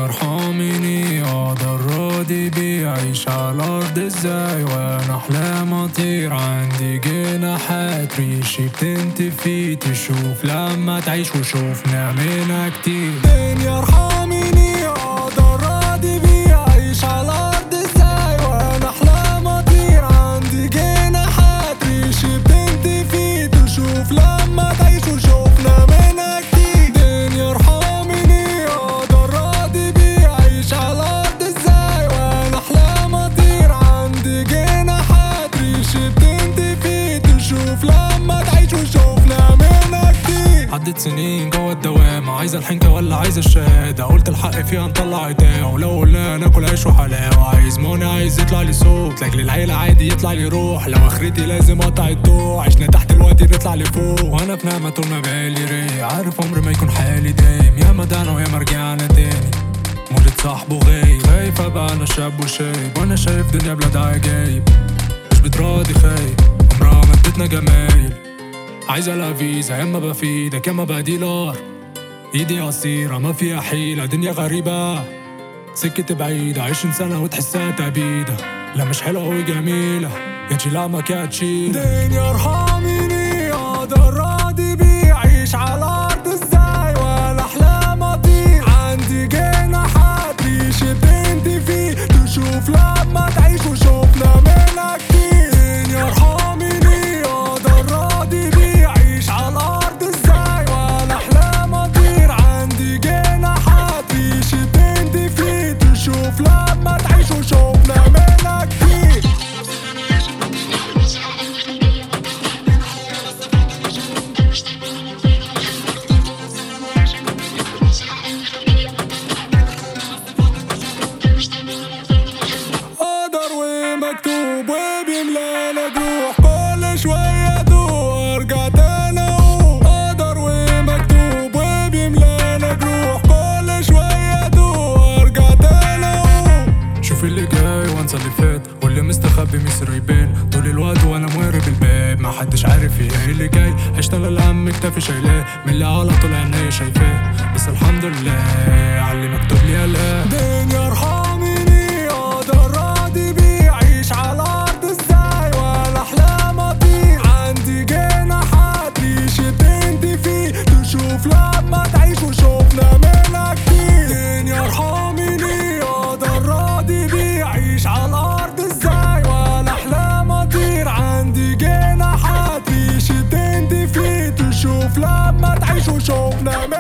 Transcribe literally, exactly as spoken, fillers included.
ارحميني اقدر راضي بيه، اعيش على الارض ازاي وانا احلام اطير، عندي جناحات ريشي بتنتفي، تشوف لما تعيش وشوفنا منها كتير. الدنيا ارحميني اقدر راضي بيه، اعيش على الارض ازاي وانا احلام اطير، عندي جناحات ريشي بتنتفي، تشوف لما تعيش وشوفنا منها كتير. الدنيا ارحميني اقدر راضي بيه، اعيش على الارض ازاي وانا احلام اطير، عندي جناحات ريشي بتنتفي، تشوف لما تعيش وشوفنا منها كتير. عدت سنين جوا الدوامة، عايزة الحنكة ولا عايزة الشهادة، قلت الحق فيها نطلع ايداه، ولو قلنا ناكل عيش وحلاوة، عايز منى عايز يطلع لي صوت، لاجل العيلة عادي يطلع لي روح، لو اخرتي لازم اقطع الضوء، عشنا تحت الوادي نطلع لفوق، وانا في نعمة طول ما بالي رايق، عارف عمري ما يكون حالي دايم، ياما دعنا وياما رجعنا تاني، مولد صاحبه غايب، خايف ابقى انا شاب وشايب، وانا شايف دنيا بلاد عجايب، مش بتراضي خايب، عمرها ما ادتنا جمايل، عايزة لا فيزا ياما بفيدك ياما بديلار، ايدي قصيرة ما فيها حيلة، دنيا غريبة سكتي بعيدة، عشرين سنة وتحسها تبيدة، لا مش حلوة أوي جميلة، يا تشيلامك يا تشيل. دنيا ارحميني اقدر راضي بيه، عيش على الارض ازاي وانا احلام اطير، عندي جناحات ريشي بتنتفي، تشوف لما تعيش وشوفنا منها كتير. دنيا ارحميني اقدر راضي بيه، عيش على الارض ازاي وانا احلام اطير، عندي جناحات ريشي بتنتفي، تشوف لما تعيش وشوفنا منها كتير. قدر ومكتوب وبيملانا جروح، كل شوية ادوق ارجع تاني اقوم، قدر ومكتوب وبيملانا جروح، كل شوية ادوق ارجع تاني اقوم. شوف اللي جاي وانسى اللي فات، واللي مستخبي مصر يبان طول الوقت وانا موارب الباب، ما حدش عارف ايه اللي جاي، هشتغل الهم كتافي شايلاه، من اللي على طول عينيا شايفاه، بس الحمد لله على اللي مكتوب لي قلقاه. الدنيا ارحميني اقدر راضي بيه، عيش على الارض ازاي وانا احلام اطير، عندي جناحات ريشي بتنتفي، تشوف لما تعيش وشوفنا منها كتير. الدنيا ارحميني اقدر راضي بيه، عيش على الارض ازاي وانا احلام اطير، عندي جناحات ريشي بتنتفي، تشوف لما تعيش وشوفنا منها